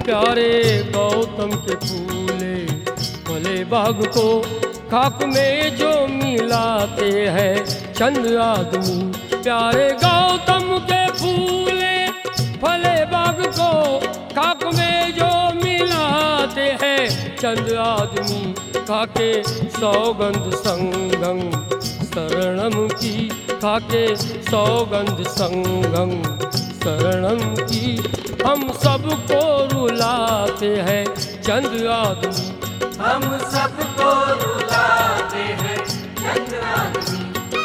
प्यारे गौतम के फूले भले बाग को खाक में जो मिलाते हैं चंद आदमी। प्यारे गौतम के फूले भले बाग को खाक में जो मिलाते हैं चंद आदमी। खाके सौगंध संगम शरणम की, खाके सौगंध संगम शरणम की। हम सबको रुलाते हैं चंद आदमी, हम सबको रुलाते हैं चंद आदमी।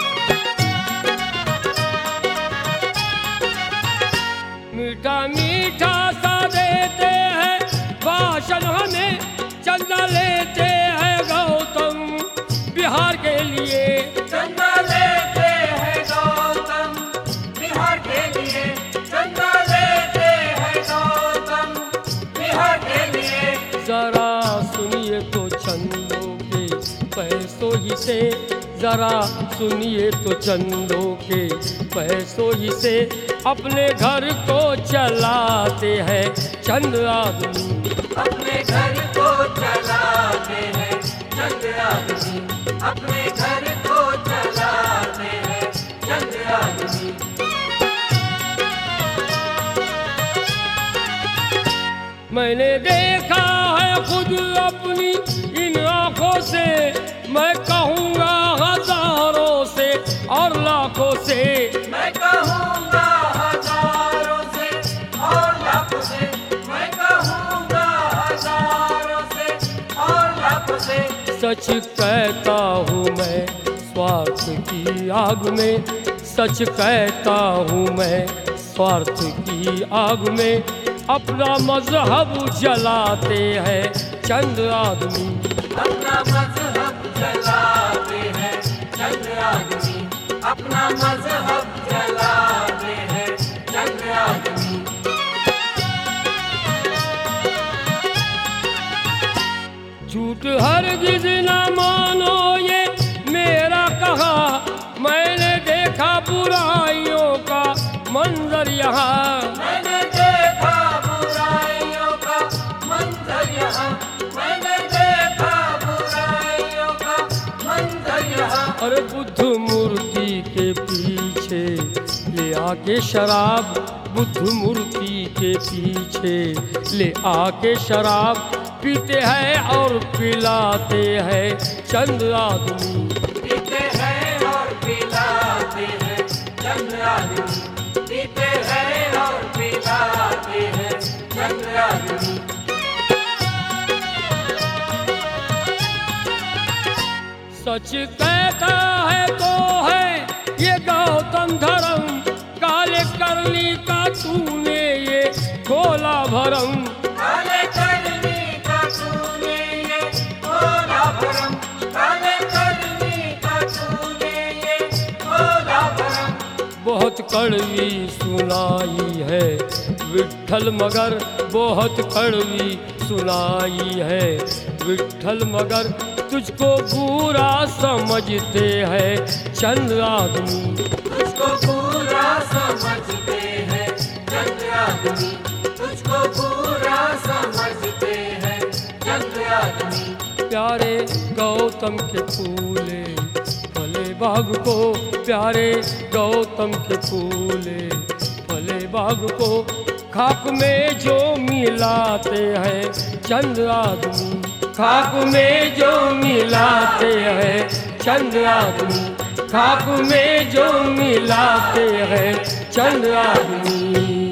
मीठा मीठा सा देते हैं भाषण हमें, चंदा लेते हैं गौतम बिहार के लिए। चंदा लेते हैं गौतम बिहार के लिए, चंदा लेते हैं गौतम बिहार के लिए। जरा सुनिए तो चंदों के पैसों ही से, जरा सुनिए तो चंदों के पैसों ही से अपने घर को चलाते हैं चंद आदमी। अपने घर को चलाते हैं चंद आदमी, अपने घर को चलाते हैं चंद आदमी। मैंने देखा है खुद अपनी इन आँखों से, मैं कहूँगा हजारों से और लाखों से। मैं कहूँगा हजारों से और लाखों से, मैं कहूँगा हजारों से और लाखों से। सच कहता हूँ मैं स्वार्थ की आग में, सच कहता हूँ मैं स्वार्थ की आग में अपना मजहब जलाते हैं चंद आदमी। अपना मजहब जलाते हैं चंद आदमी, अपना मजहब जलाते हैं चंद आदमी। झूठ हरगिज़ न मानो ये मेरा कहा, मैंने देखा बुराइयों का मंजर यहाँ। मैंने देखा बुराइयों का मंजर यहाँ, मैंने देखा बुराइयों का मंजर यहाँ। अरे बुद्ध मूर्ति के पीछे ले आके शराब, बुद्ध मूर्ति के पीछे ले आके शराब पीते हैं और पिलाते हैं चंद आदमी। पीते हैं और पिलाते हैं चंद आदमी, पीते हैं और पिलाते हैं चंद आदमी। सच कहता है तो है ये गौतम धर्म, काले करनी का तूने ये खोला भरम। काले करनी का तूने ये खोला भरम, काले करनी का तूने ये खोला भरम। बहुत कड़वी सुनाई है विट्ठल मगर, बहुत कड़वी सुनाई है विट्ठल मगर तुझको बुरा समझते हैं चंद आदमी। तुझको बुरा समझते हैं चंद आदमी, तुझको बुरा समझते हैं चंद आदमी। प्यारे गौतम के फूले भले बाग को, प्यारे गौतम के फूले भले बाग को खाक में जो मिलाते हैं चंद आदमी। खाक में जो मिलाते हैं चंद आदमी, खाक में जो मिलाते हैं चंद आदमी।